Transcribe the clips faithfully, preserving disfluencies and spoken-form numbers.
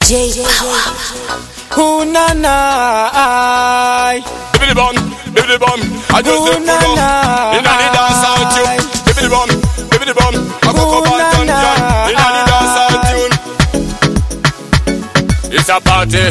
J J Ooh na na, Baby the bum, baby the bum, I just say na pull na, up. Inna the dance out tune. Baby the bum, baby the bum, I go Ooh, come out na, and na, jam. Inna the dance out tune. It's a party,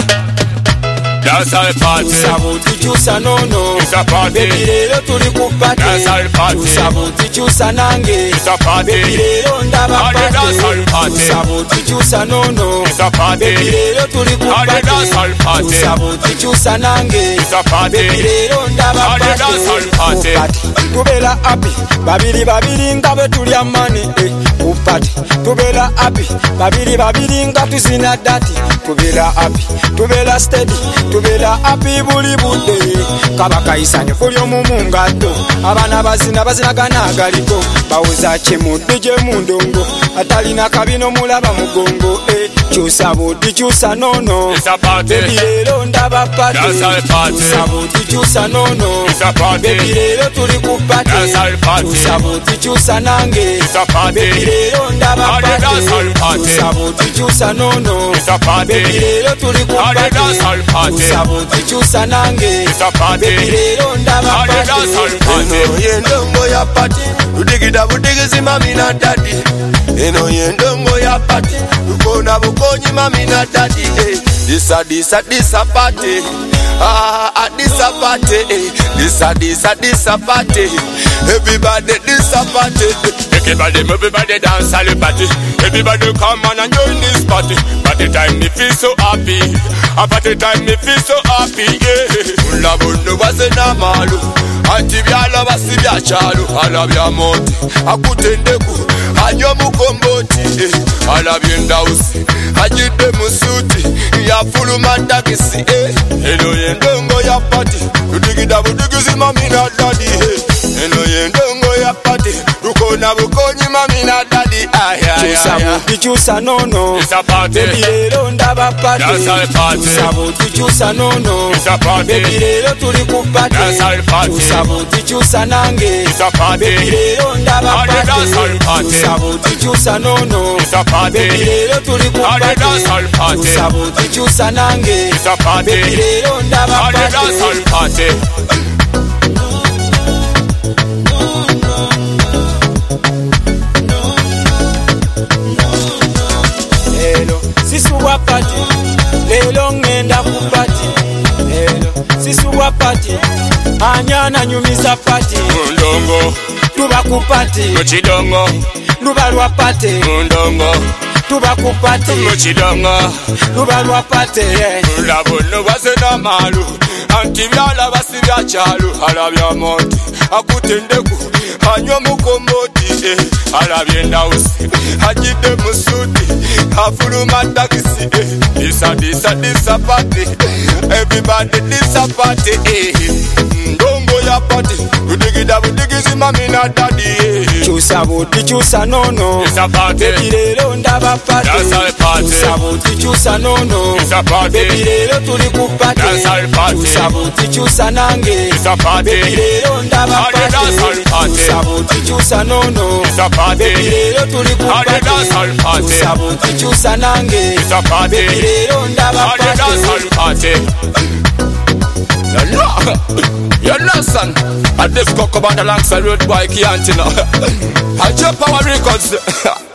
dance all party. Sabuti chusa nono, It's a party, baby lelo tuli kupate. dance all party. Sabuti chusa nange, It's a party, baby lelo ndaba all the dance all pate. party. Sabuti chusa nono, It's a party, baby lelo tuli all the dance all kupate. party. Sabuti chusa nange, It's a party, baby lelo ndaba all the dance all party. pate. Tubela happy, babiri babiri nga bwe tuli amani. eh, Upate, tubela happy, babiri babiri nga tuzina dati. Tubela happy, tubela steady, tubela happy buli budde. Kabaka isane buli omu mu ngatto. Abaana bazina bazinagana agaliko. Bawuza kimu D J Mundongo, atalina kabino mulaba mugongo. eh, Kyusa budi kyusa nono, It's a party, baby lero ndaba pate. dance all party. Kyusa budi kyusa nono, It's a party, baby lero tuli ku pate. dance all party. Kyusa budi kyusa nange, It's a party, baby lero ndaba all the pate. dance all party. Kyusa budi kyusa nono, It's a party, baby lero tuli ku all the pate. dance all party. Kyusa budi kyusa nange, It's a party, baby lero ndaba all the dance all pate. party. Eno yendongo ya pati tudigida budigisi mami na dadi. Eno yendongo ya pati tukona bukonyi mami na dadi. eh. Disa disa disa pati ah ah disa pati eh. Disa disa disa pati everybody disa pati. Everybody move, everybody dance all the party. Everybody come on and join this party. Party time me feel so happy. A party time me feel so happy. Yeah. Ulabuno basena malu anti byala basi byachalo alabya monti akutendeku anyo mukomboti eh. Alabye ndausi ajide musuti ya fuluma takisi eh. Eno yendongo ya pati tudigida budigisi mami na dadi eh. Eno yendongo ya pati tukona bukonyi mami na dadi aya Kyusa aya budi kyusa nono, It's a party, baby lero ndaba pate. dance all party. Kyusa budi kyusa nono, It's a party, baby lero tuli ku pate. dance all party. Kyusa budi kyusa nange, It's a party, baby lero ndaba all the pate. dance all party. Kyusa budi kyusa nono, It's a party, baby lero tuli ku all the pate. dance all party. Kyusa budi kyusa nange, It's a party, baby lero ndaba all the dance all pate. party. Lelo sisuwa pati, lelo ngenda ku pati. Lelo sisuwa pati, anyana nyumiza pati. Mundongo, Tuba ku pati, muchidongo, luba lwa pati. mundongo, Tuba ku pati, muchidongo. luba lwa pati. Ulabuno basena malu anti byala basi byachalo alabya monti akutendeku anyo mukomboti eh. Alabye ndausi ajide musuti afuluma takisi eh. Disa disa disa party everybody disa party eh. Ndongo ya party tudigida budigisi mami na dadi eh. Kyusa budi kyusa nono, It's a party, baby lero ndaba pati. dance all party. Kyusa budi kyusa nono, It's a party, baby lero tuli ku pati. dance all party. Kyusa budi kyusa nange, It's a party, baby lero ndaba all the dance all pati. party. Kyusa budi kyusa nono, It's a party, baby lero tuli ku all the pati. dance all party. Kyusa budi kyusa nange, It's a party, baby lero ndaba all the dance all pati. party. You know, you know, son. I just go come on alongside road boy, can't you know? I jump our records.